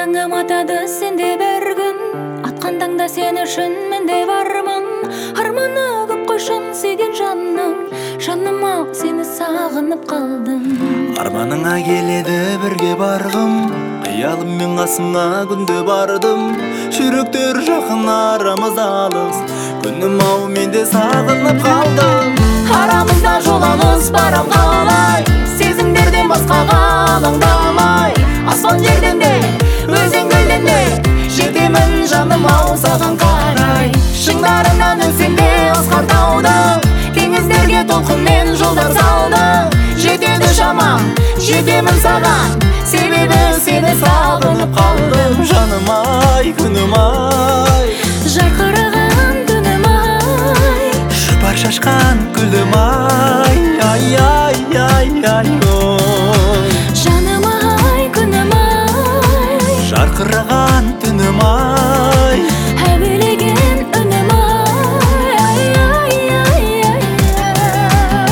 таңым атады сенде бір күн, атқан таңда сен үшін менде бармын. Арманы көп қойшын сүйген жаным, жаныма сені сағынып қалдым. Арманыңа келеді бірге барғым, қиялыммен қасыңа күнде бардым. Жүректер жақын арамыз алыс, күнім ау менде сағынып қалдым. Арамызда жол алыс барам қалай, сезімдерден басқаға алаңдамай. Аспан жерден де, өзен көлден де, жетемін жаным ау саған қарай. Шыңдарынан өсем де асқар таудың, теңіздерге толқынмен жолдар салдың. Жетеді шамам, жетемін саған, себебі сені сағынып қалдым. Жаным ай, күнім ай, жарқыраған түнім ай, жұпар шашқан гүлім ай, ай, ай, ай, ай, ой. жаным ай, күнім ай, Жарқыраған түнім ай, әуелеген үнім ай, ай, ай, ай, ай.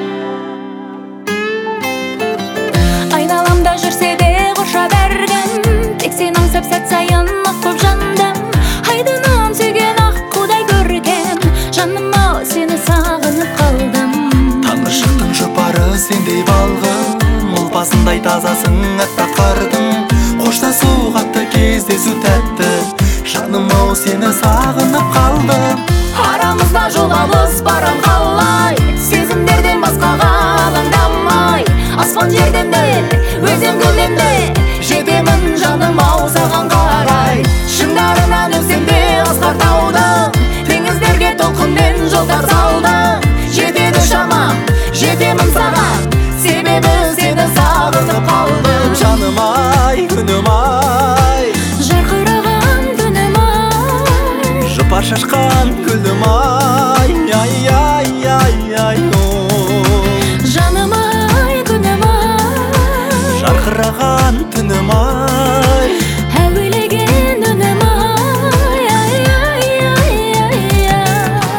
Айналамда жүрсе де қоршап әр күн, тек сен аңсап сәт сайын ақ боп жандым. Айдынын сүйген ақ қудай көркем, жаным ау сені сағынып қалдым. таңғы шықтың жұпары сендей балғын, ұлпасындай тазасың аппақ қардың. Қоштасу қатты кездесу тәтті, жаным ау сені сағынып қалдым. Арамызда жол алыс барам қалай, сезімдерден басқаға алаңдамай. Аспан жерден де, өзен көлден де, жетемін жаным ау саған қарай. Шыңдарынан өсем де асқар таудың, теңіздерге толқынмен жолдар салдың. Жетеді шамам, жетемін саған, себебі сені сағынып қалдым. Жаным ай, күнім ай, жарқыраған түнім ай, жұпар шашқан гүлім ай, ай, ай, ай, ай, ой. жаным ай, күнім ай, Жарқыраған түнім ай, әуелеген үнім ай, ай, ай, ай, ай, ай.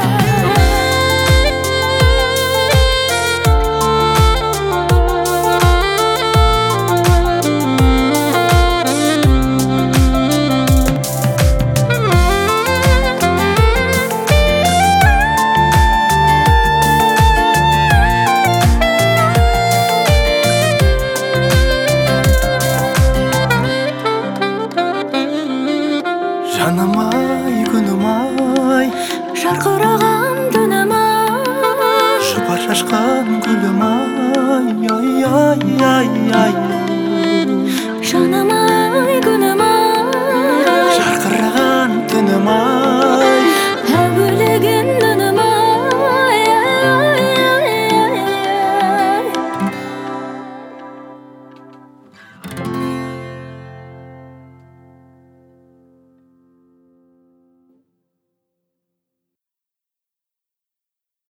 жаным ай, күнім ай, Жарқыраған түнім ай, жұпар шашқан гүлім ай, ай, ай, ай, ай, ой. жаным